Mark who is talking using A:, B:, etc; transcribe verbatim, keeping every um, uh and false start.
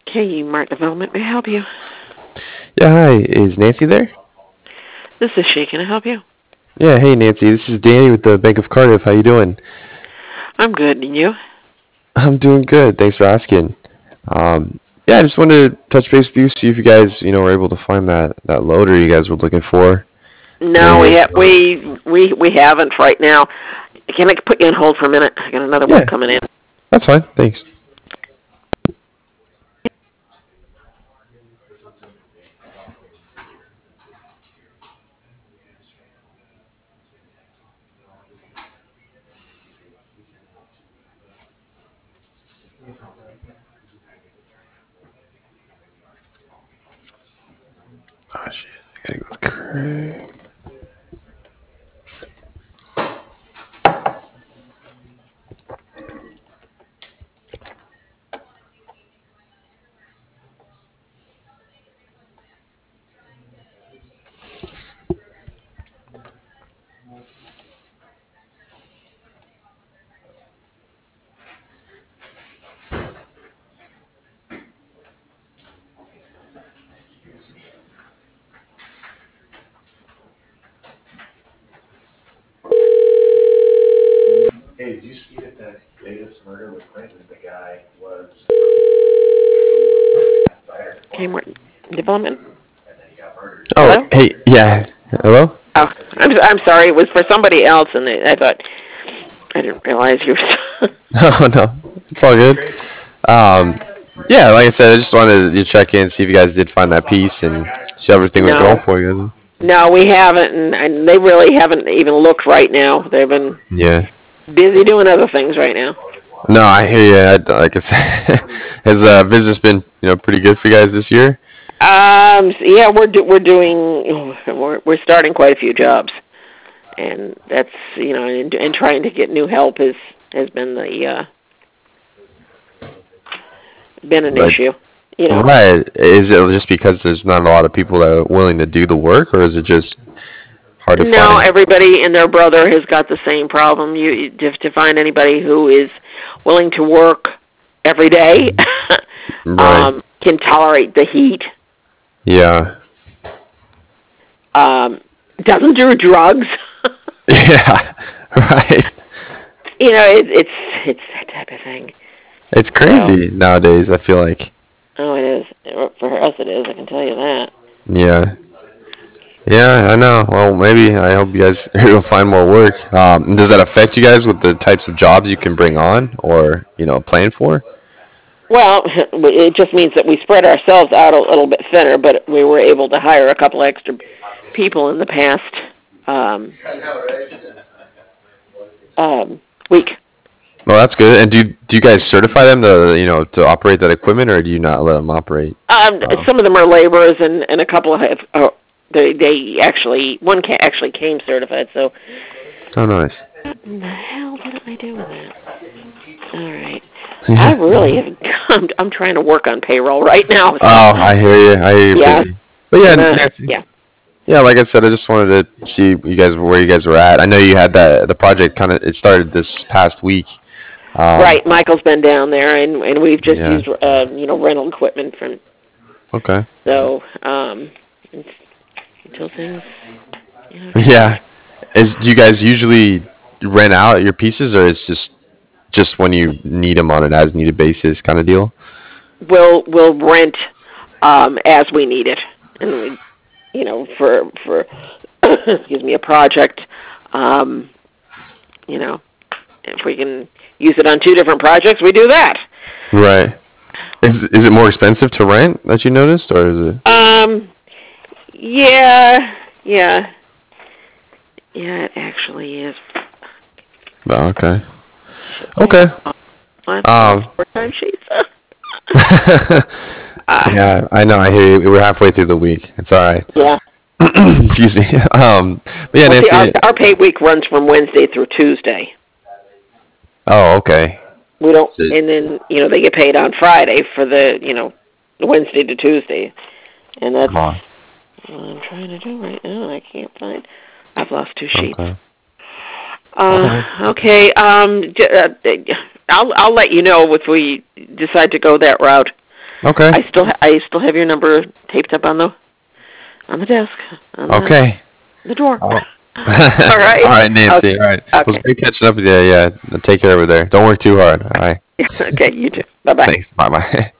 A: K Mart Development, may I help you?
B: Yeah, hi. Is Nancy there?
A: This is she. Can I help you?
B: Yeah, hey Nancy. This is Danny with the Bank of Cardiff. How you doing?
A: I'm good. And you?
B: I'm doing good. Thanks for asking. Um, yeah, I just wanted to touch base with you, see if you guys, you know, were able to find that that loader you guys were looking for. I know
A: No, we
B: you
A: ha-
B: guys.
A: we we we haven't right now. Can I put you on hold for a minute? I got another one
B: Yeah,
A: coming in.
B: that's fine. Thanks. Oh shit. I gotta go with Craig.
A: K Mart Development.
B: Oh,
A: Hello?
B: hey, yeah. Hello?
A: Oh, I'm I'm sorry. It was for somebody else, and I thought I didn't realize you were.
B: Oh no, it's all good. Um, yeah, like I said, I just wanted to check in, see if you guys did find that piece, and see how everything was going
A: No,
B: for you guys.
A: no, we haven't, and, and they really haven't even looked right now. They've been
B: Yeah.
A: busy doing other things right now.
B: No, I hear you. I, like I said, has uh, business been you know pretty good for you guys this year?
A: Um, so yeah, we're do, we're doing we're we're starting quite a few jobs, and that's you know, and, and trying to get new help has has been the uh, been an
B: Like,
A: issue. You know,
B: right? Is it just because there's not a lot of people that are willing to do the work, or is it just hard to
A: no,
B: find?
A: everybody and their brother has got the same problem. You you- to, to find anybody who is willing to work every day,
B: Right.
A: um, can tolerate the heat,
B: Yeah.
A: um, doesn't do drugs.
B: Yeah. Right.
A: You know, it, it's it's that type of thing.
B: It's
A: So,
B: crazy nowadays. I feel like.
A: oh, it is for us. It is. I can tell you that.
B: Yeah. Yeah, I know. Well, maybe I hope you guys will find more work. Um, does that affect you guys with the types of jobs you can bring on, or you know, plan for?
A: Well, it just means that we spread ourselves out a little bit thinner, but we were able to hire a couple extra people in the past um, um, week.
B: Well, that's good. And do you, do you guys certify them to you know to operate that equipment, or do you not let them operate?
A: Um,
B: Um,
A: some of them are laborers, and, and a couple have. Uh, they they actually one ca- actually came certified. So
B: oh, nice.
A: what in the hell did I do with that? All right, I
B: Yeah.
A: really have. I'm, I'm trying to work on payroll right now. So
B: Oh, I hear you. I hear you,
A: yeah,
B: busy. But yeah,
A: and uh,
B: Nancy.
A: yeah,
B: Yeah, like I said, I just wanted to see you guys where you guys were at. I know you had that the project kind of it started this past week. Um,
A: right. Michael's been down there, and and we've just
B: yeah.
A: used uh, you know rental equipment from.
B: Okay.
A: So um, until things you know change.
B: Yeah. Is do you guys usually rent out your pieces, or it's just just when you need them on an as needed basis kind of deal?
A: We'll we'll rent um, as we need it, and we you know for for excuse me a project, um, you know if we can use it on two different projects, we do that.
B: Right. Is is it more expensive to rent that you noticed, or is it?
A: Um, yeah, yeah, yeah. It actually is.
B: Oh, okay.
A: Shit, I
B: Okay.
A: have, I have to fill
B: Um.
A: four time sheets. uh,
B: Yeah, I know. I hear you. We're halfway through the week. It's all right.
A: yeah.
B: Excuse me. Um. But yeah,
A: Well, see, our
B: Nancy.
A: our pay week runs from Wednesday through Tuesday.
B: Oh, okay.
A: We don't,
B: So,
A: and then you know they get paid on Friday for the you know Wednesday to Tuesday, and that's
B: come on.
A: what I'm trying to do right now. I can't find. I've lost two sheets.
B: Okay.
A: Uh,
B: Okay.
A: okay. Um, j- uh, I'll I'll let you know if we decide to go that route.
B: Okay.
A: I still ha- I still have your number taped up on the on the desk on the,
B: Okay.
A: the drawer.
B: Oh.
A: All right.
B: All right, Nancy.
A: Okay.
B: All right. It was
A: Okay.
B: great catching up with you. Yeah. Take care over there. Don't work too hard. All right.
A: Okay. You too. Bye bye.
B: Thanks. Bye bye.